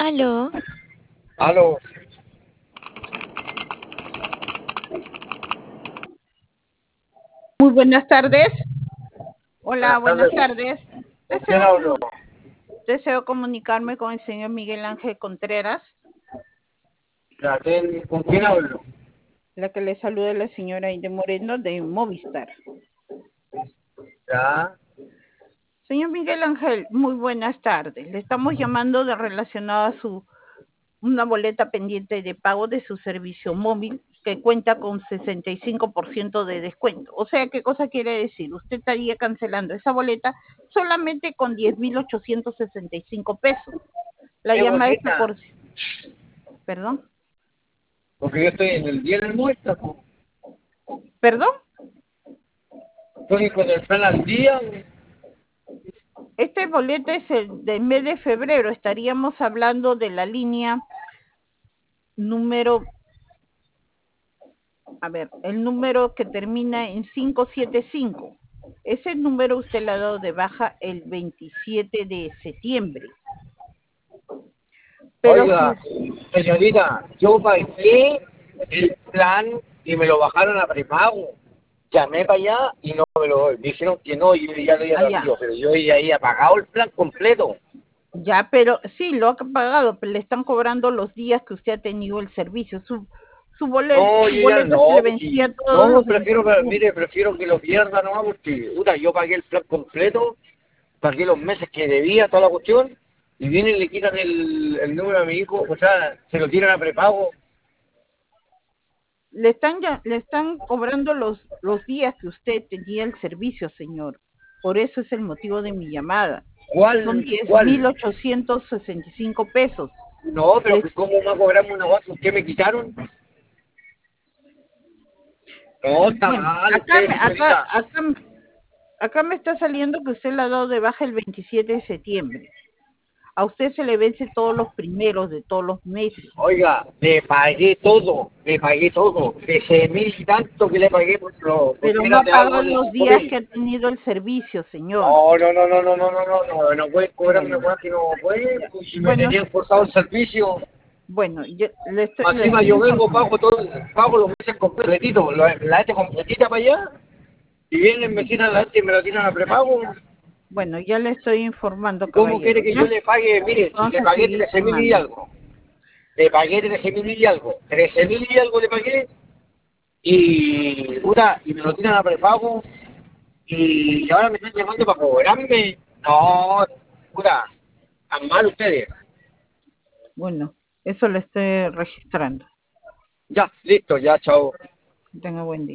Aló, Aló, Muy buenas tardes. Hola, buenas buenas tardes. tardes. ¿Con quién Deseo, hablo? deseo comunicarme con el señor Miguel Ángel Contreras. ¿Con quién hablo? La que le saluda es la señora Inde Moreno de Movistar. Ya, Señor Miguel Ángel, muy buenas tardes. Le estamos llamando relacionado a una boleta pendiente de pago de su servicio móvil que cuenta con 65% de descuento. O sea, ¿qué cosa quiere decir? Usted estaría cancelando esa boleta solamente con 10.865 pesos. La qué llamada está boleta, por... ¿Perdón? porque yo estoy en el día del muerto, po. ¿Perdón? Estoy con el plan al día. Este boleto es el del mes de febrero. Estaríamos hablando de la línea número, el número que termina en 575. Ese número usted le ha dado de baja el 27 de septiembre. Pero Oiga, señorita, yo pagué el plan y me lo bajaron a prepago. Llamé para allá y no me lo dijeron que no, y yo ya lo había allá, transferido, pero yo ya había pagado el plan completo. ya, pero sí, lo ha pagado, pero le están cobrando los días que usted ha tenido el servicio. No, Su yo ya boleto se no, le vencía todos no, los prefiero, 21. mire, prefiero que lo pierda nomás porque, puta, yo pagué el plan completo, pagué los meses que debía, toda la cuestión, y vienen y le quitan el número a mi hijo, o sea, se lo tiran a prepago. Le están cobrando los días que usted tenía el servicio, señor. Por eso es el motivo de mi llamada. Son diez mil ¿Cuál? ochocientos sesenta y cinco pesos. No, pero Les, que cómo va a cobrarme una cosa que me quitaron. No, está bueno, mal usted, señorita. acá me está saliendo que usted le ha dado de baja el 27 de septiembre. A usted se le vence todos los primeros de todos los meses, Oiga, le pagué todo, 13.000 y tanto que le pagué pero porque no era ha de algo pagado de los días que 5.000. ha tenido el servicio, señor. No, no, no, no, no, no, no, no, no, no pueden cobrarme una Bueno, cosa que no puede, pues si me bueno, tenían cortado el servicio. bueno, yo le Encima estoy yo vengo, informando. pago los meses completitos, la este completita para allá, y vienen, me quitan la este y me la tiran a prepago. Bueno, ya le estoy informando, ¿Y cómo quiere caballero, que yo ¿ya? le pague? Mire, si le Vamos a pagué seguir 13.000 y llamando. algo, le pagué 13.000 y algo, 13.000 y algo le pagué, y, puta, y me lo tiran a prepago, y ahora me están llamando para cobrarme. No, puta, tan mal ustedes. Bueno, eso lo estoy registrando. Ya, listo, ya, chao. Que tenga buen día.